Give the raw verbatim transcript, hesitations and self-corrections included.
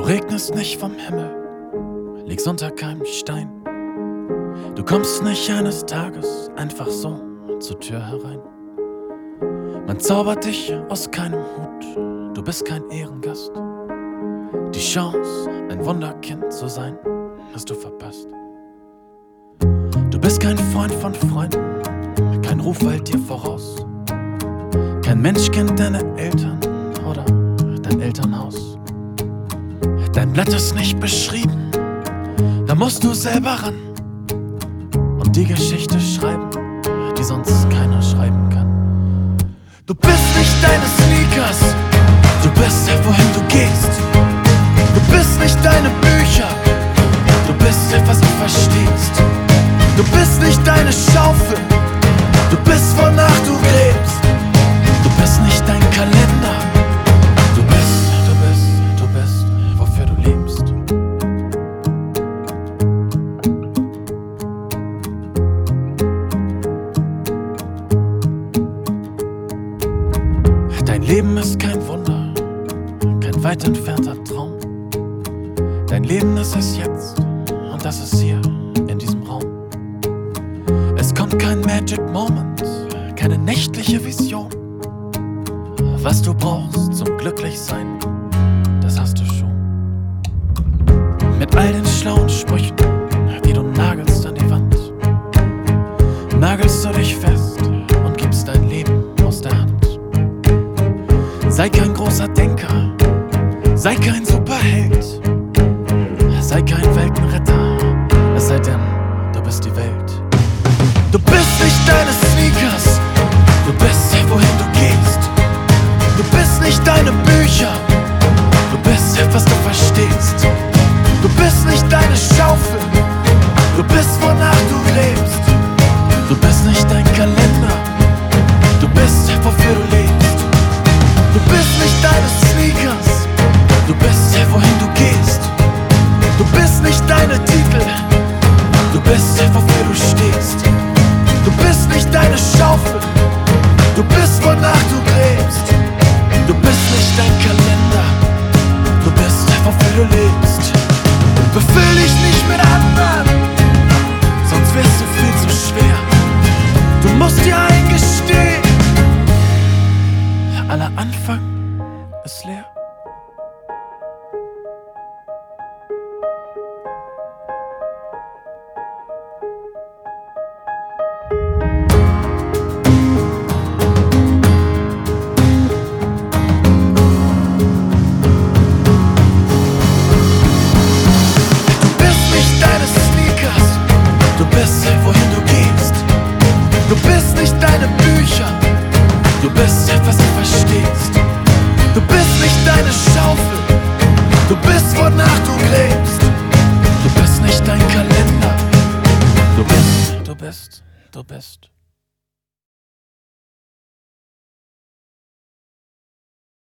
regnest nicht vom Himmel, liegst unter keinem Stein. Du kommst nicht eines Tages einfach so zur Tür herein. Man zaubert dich aus keinem Hut, du bist kein Ehrengast. Die Chance, ein Wunderkind zu sein, hast du verpasst. Du bist kein Freund von Freunden, kein Ruf eilt dir voraus. Kein Mensch kennt deine Eltern oder dein Elternhaus. Dein Blatt ist nicht beschrieben, da musst du selber ran und die Geschichte schreiben, die sonst keiner schreiben kann. Du bist nicht deine Sneakers, du bist wohin du gehst. Du bist nicht deine Bücher, du bist etwas du verstehst. Du bist nicht deine Schaufel, du bist wonach du lebst. Du bist nicht dein Kalender, du bist, du bist, du bist, wofür du lebst. Dein Leben ist kein Wunder, kein weit entfernter Traum. Dein Leben ist es jetzt und das ist hier in diesem Raum. Es kommt kein Magic Moment, keine nächtliche Vision. Was du brauchst zum Glücklichsein, das hast du schon. Mit all den schlauen Sprüchen, die du nagelst an die Wand, nagelst du dich fest und gibst dein Leben aus der Hand. Sei kein großer Denker, sei kein Superheld, sei kein Weltenretter, es sei denn, du bist die Welt. Du bist nicht deine Sneakers, du bist wohin du gehst. Du bist nicht deine Bücher, du bist etwas du verstehst. Du bist nicht deine Schaufel, du bist wonach du lebst. Du bist nicht dein Kalender, du bist wofür du lebst. Du bist nicht deine Sneakers, du bist wohin du gehst. Du bist nicht deine Titel, du bist wofür du stehst. Du bist nicht deine Schaufel, du bist wonach du lebst. Du bist nicht dein Kalender, du bist wofür du lebst. Befüll dich nicht mit anderen, sonst wirst du viel zu schwer. Du musst dir eingestehen, aller Anfang ist leer. Du bist nicht deine Bücher, du bist etwas du verstehst. Du bist nicht deine Schaufel, du bist wonach du lebst. Du bist nicht dein Kalender, du bist, du bist, du bist.